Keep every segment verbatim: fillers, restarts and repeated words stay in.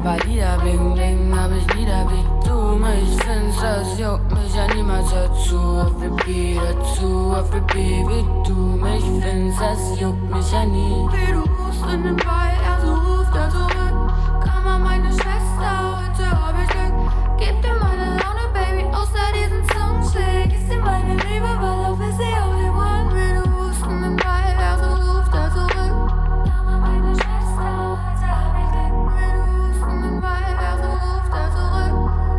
paar Lieder, bling bling, hab ich Lieder wie du. Mich findest, das juckt mich ja niemals dazu. Auf Repeat dazu, auf Repeat wie du. Mich findest, das juckt mich ja nie. Wie du rufst in den Ball, also ruf da zurück. Komm an meine Schwester, heute hab ich Glück. Gib dir meine Laune, Baby, außer diesen Songcheck. Ist dir meine Liebe, weil auf ist sie only one. Wie du rufst in den Ball, also ruf da zurück. Komm an meine Schwester, heute hab ich Glück. Wie du rufst in den Ball, also ruf da zurück.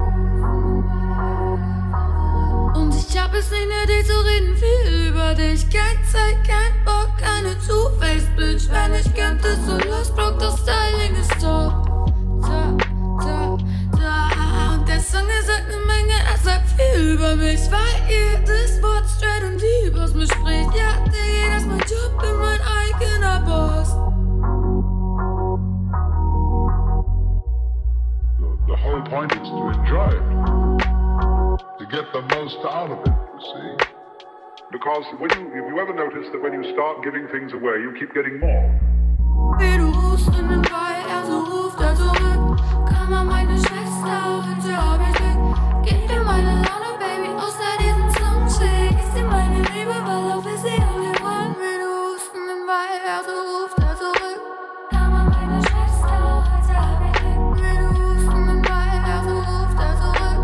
Und ich hab es nicht nötig zu reden, viel über dich. Kein Zeit, kein Bock, keine Two-Face-Bitch. Wenn ich könnte, so los, Block, das Styling ist top. Da, da, da. Und der Song, der sagt ne Menge, er sagt viel über mich. Weil jedes Wort straight und lieb aus mir spricht. Ja, Diggi, das ist mein Job, bin mein eigener Boss. The, the whole point is to enjoy it. To get the most out of it, you see. Because when you, if you ever notice that when you start giving things away, you keep getting more. Wie du rufst in den Ball, also ruf da zurück. Komm an meine Schwester, heute hab ich Glück. Gib dir meine Laune, Baby, außer diesen Songcheck. Ist dir meine Liebe, weil auf ist sie only one. Wie du rufst in den Ball, also ruf da zurück. Komm an meine Schwester, heute hab ich Glück. Wie du rufst in den Ball, also ruf da zurück.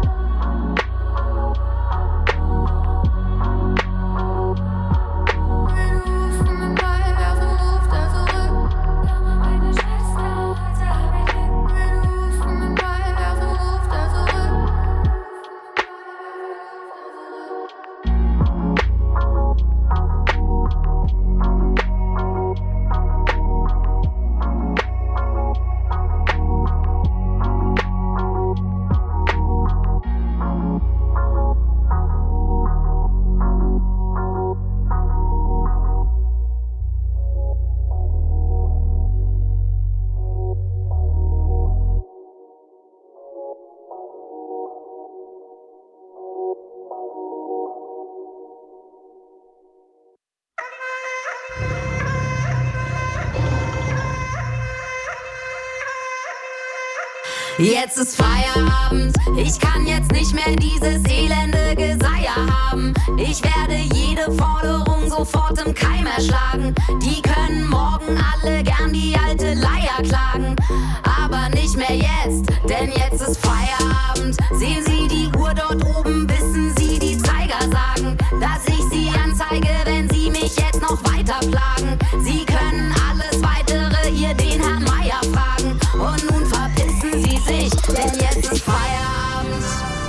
Wie du rufst in den Ball, also ruf da zurück. Komm an meine Schwester, heute hab ich Glück. Wie du rufst in den Ball, also ruf da zurück. Jetzt ist Feierabend, ich kann jetzt nicht mehr dieses elende Geseier haben. Ich werde jede Forderung sofort im Keim erschlagen. Die können morgen alle gern die alte Leier klagen. Aber nicht mehr jetzt, denn jetzt ist Feierabend. Sehen Sie die Uhr dort oben, wissen Sie die Zeiger sagen, dass ich Sie anzeige, wenn Sie mich jetzt noch weiter plagen. Sie können alles weitere hier den Herrn Meier fragen. Und nun verpissen Sie sich, denn jetzt ist Feierabend.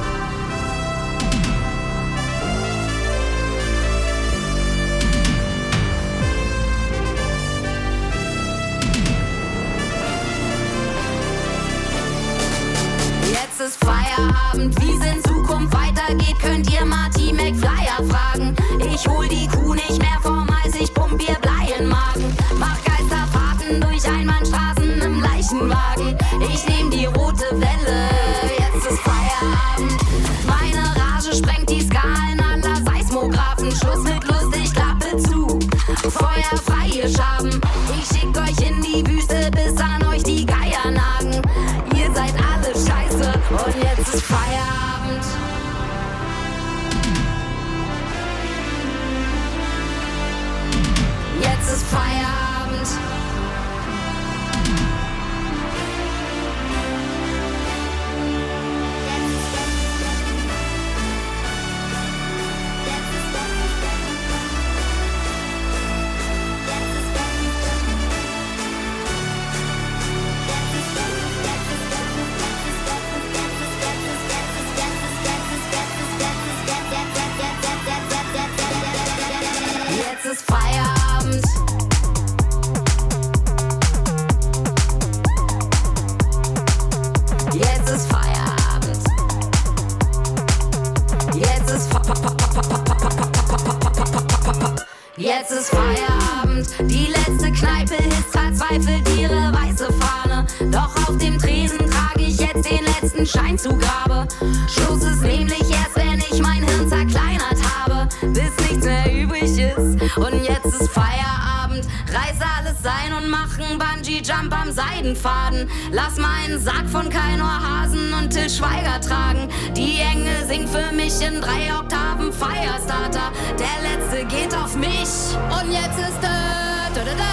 Jetzt ist Feierabend, wie es in Zukunft weitergeht, könnt ihr Marty McFlyer fragen. Ich hol die Kuh nicht mehr vom Hals, ich pump ihr Blei in den Magen. Mach Geisterfahrten durch Einbahnstraßen im Leichenwagen. Ich nehm die rote Welle, jetzt ist Feierabend. Meine Rage sprengt die Skalen aller Seismographen. Schluss mit lustig, Klappe zu, Feuer frei, ihr Schaben. Ich schick euch in die Wüste, bis an euch die Geier nagen. Ihr seid alle scheiße und jetzt ist Feierabend. Jetzt ist Feierabend. Jetzt ist Feierabend. Jetzt ist Feierabend. Jetzt ist Jetzt ist Feierabend. Die letzte Kneipe hisst verzweifelt ihre weiße Fahne. Doch auf dem Tresen trage ich jetzt den letzten Schein zu Grabe. Schluss ist nämlich erst, wenn ich mein Hirn zerkleinert habe, bis nichts mehr übrig ist. Und jetzt ist Feierabend. Reiß alles ein und mach einen Bungee-Jump am Seidenfaden. Lass meinen Sack von Kai Hasen und Til Schweiger tragen. Die Engel singen für mich in drei Oktaven Firestarter. Der letzte geht auf mich und jetzt ist da, da, da, da.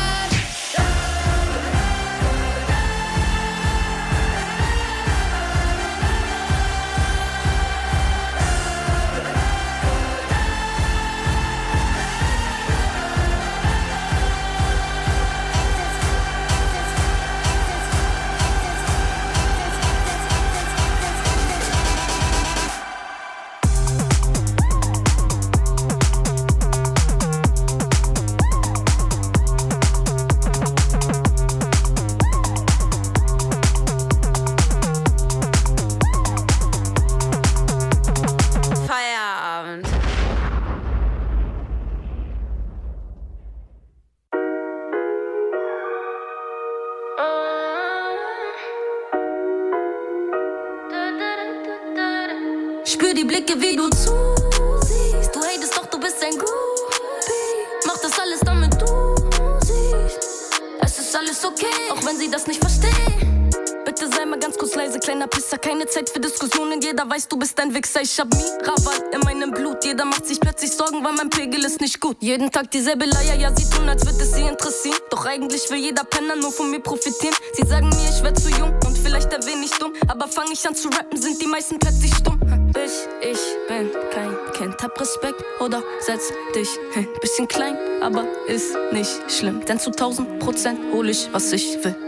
Spür die Blicke, wie du zusiehst. Du hatest doch, du bist ein Groupie. Mach das alles, damit du siehst. Es ist alles okay, auch wenn sie das nicht verstehen. Bitte sei mal ganz kurz leise, kleiner Pisser. Keine Zeit für Diskussionen, jeder weiß, du bist ein Wichser. Ich hab Miraval in meinem Blut. Jeder macht sich plötzlich Sorgen, weil mein Pegel ist nicht gut. Jeden Tag dieselbe Leier, ja, sie tun, als würde es sie interessieren. Doch eigentlich will jeder Penner nur von mir profitieren. Sie sagen mir, ich werd zu jung und vielleicht ein wenig dumm. Aber fang ich an zu rappen, sind die meisten plötzlich stumm. Ich, ich bin kein Kind, hab Respekt oder setz dich hin. Bisschen klein, aber ist nicht schlimm. Denn zu tausend Prozent hol ich, was ich will.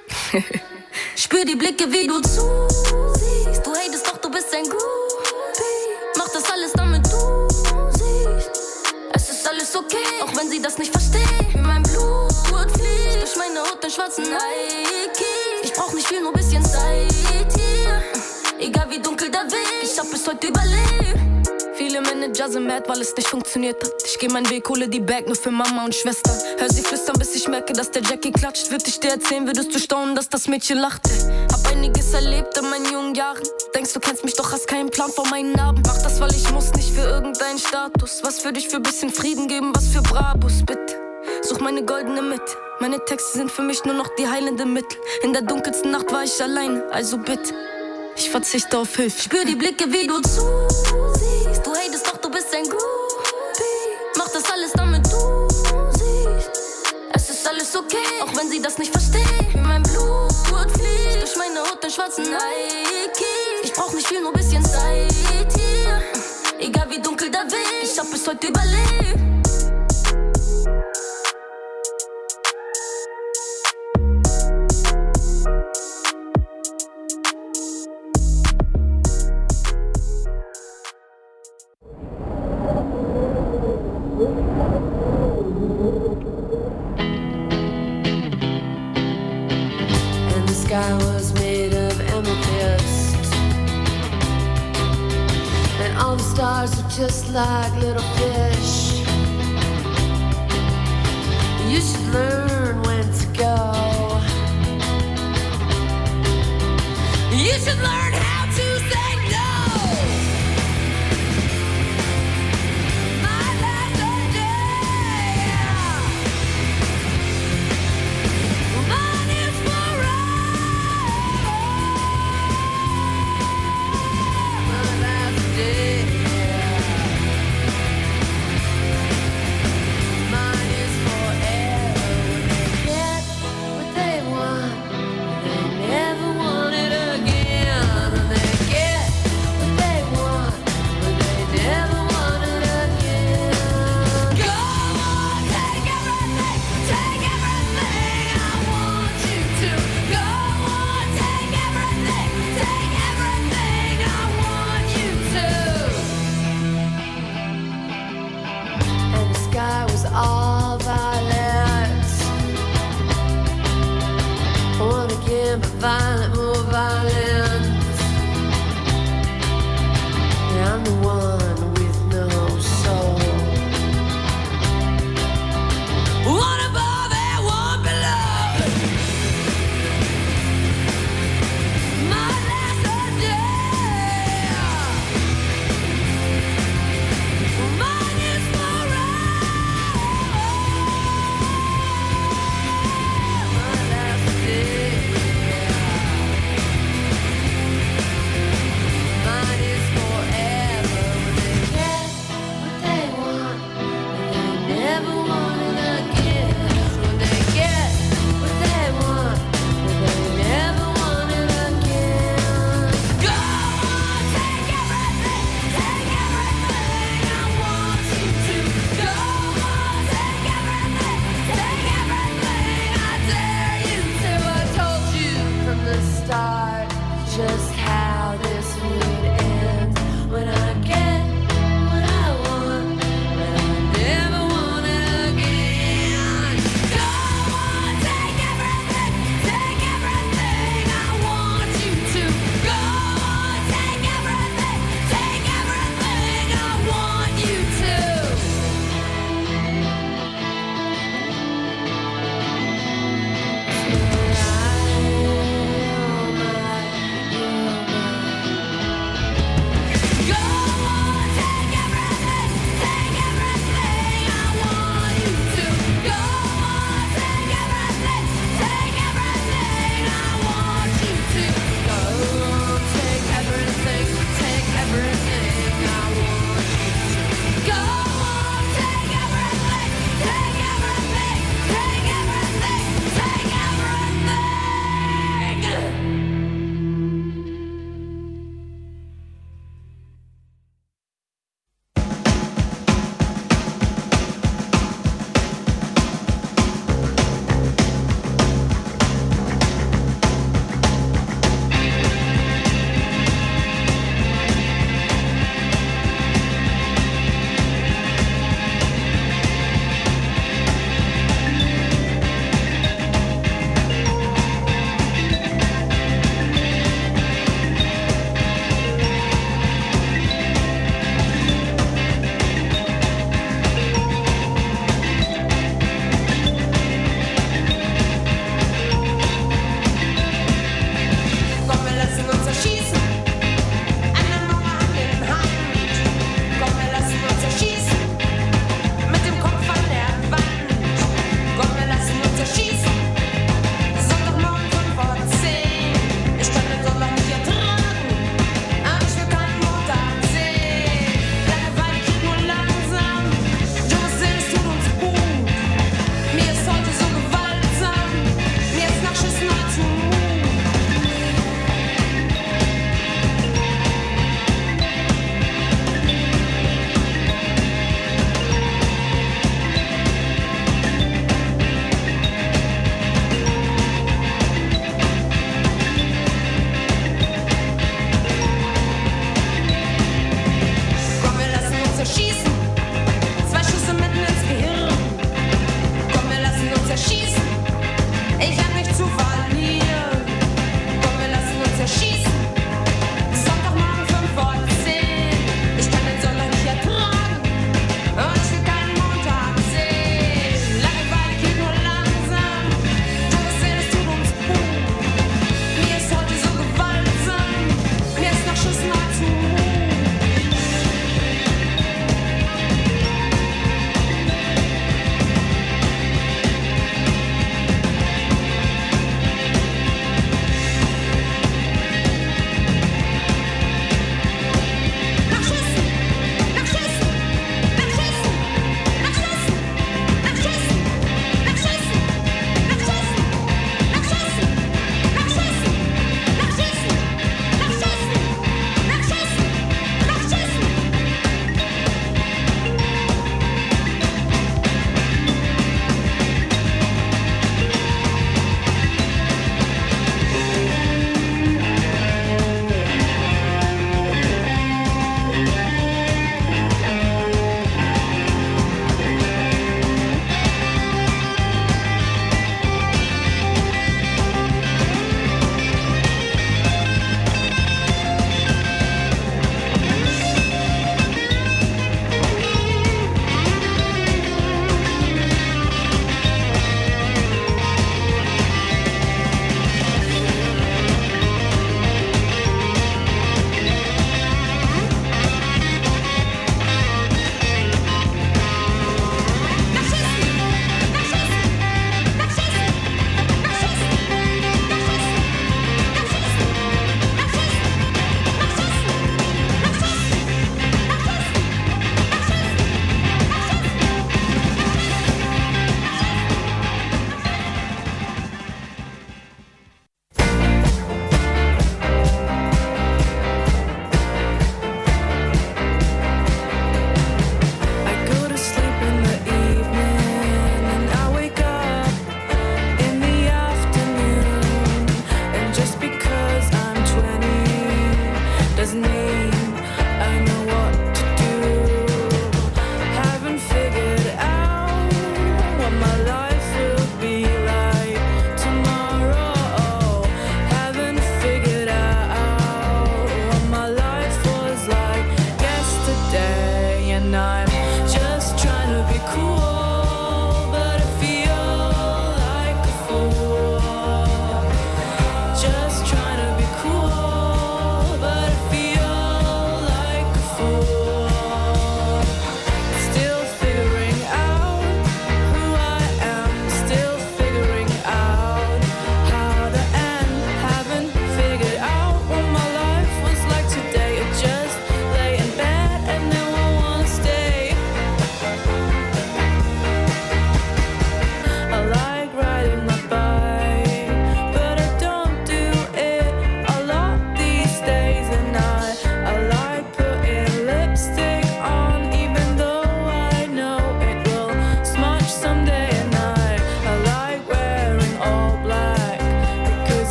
Spür die Blicke, wie du zusiehst. Du hatest doch, du bist ein Groupie. Mach das alles, damit du siehst. Es ist alles okay, auch wenn sie das nicht verstehen. Mein Blut fließt durch meine Haut in schwarzen Nike. Ich brauch nicht viel, nur bisschen Zeit hier. Egal wie dunkel der Weg, ich hab bis heute überlebt. Viele Manager sind mad, weil es nicht funktioniert hat. Ich geh meinen Weg, hole die Bag nur für Mama und Schwestern. Hör sie flüstern, bis ich merke, dass der Jackie klatscht. Würd ich dir erzählen, würdest du staunen, dass das Mädchen lachte. Hab einiges erlebt in meinen jungen Jahren. Denkst, du kennst mich, doch hast keinen Plan von meinen Narben. Mach das, weil ich muss, nicht für irgendeinen Status. Was für dich für bisschen Frieden geben, was für Brabus, bitte. Such meine goldene Mitte. Meine Texte sind für mich nur noch die heilende Mittel. In der dunkelsten Nacht war ich alleine, also bitte. Ich verzichte auf Hilfe. Spür die Blicke, wie du zusiehst. Du hatest doch, du bist ein Groupie. Mach das alles, damit du siehst. Es ist alles okay, auch wenn sie das nicht verstehen. Mein Blut fließt durch meine Haut in schwarzen Nike. Ich brauch nicht viel, nur bisschen Zeit hier. Egal wie dunkel der Weg, ich hab bis heute überlebt. Sky was made of amethyst, and all the stars are just like little fish. You should learn when to go. You should learn how to say no. My life's a day. Mine is forever. All violence, one again, but violent, more violent. Yeah, I'm the one with no soul. One above and one below. My last day. Mine is forever. just how this would end. When I get what I want, but I never want it again. Go on, take everything, take everything I want you to. Go on, take everything, take everything I want you to. Tonight, oh my, you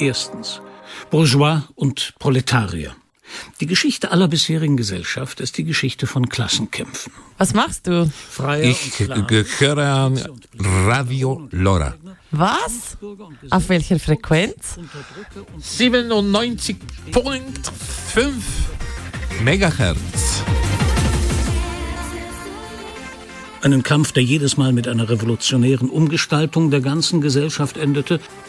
Erstens. Bourgeois und Proletarier. Die Geschichte aller bisherigen Gesellschaft ist die Geschichte von Klassenkämpfen. Was machst du? Freier Ich höre an Radio Lora. Was? Auf welcher Frequenz? siebenundneunzig Komma fünf Megahertz. Einen Kampf, der jedes Mal mit einer revolutionären Umgestaltung der ganzen Gesellschaft endete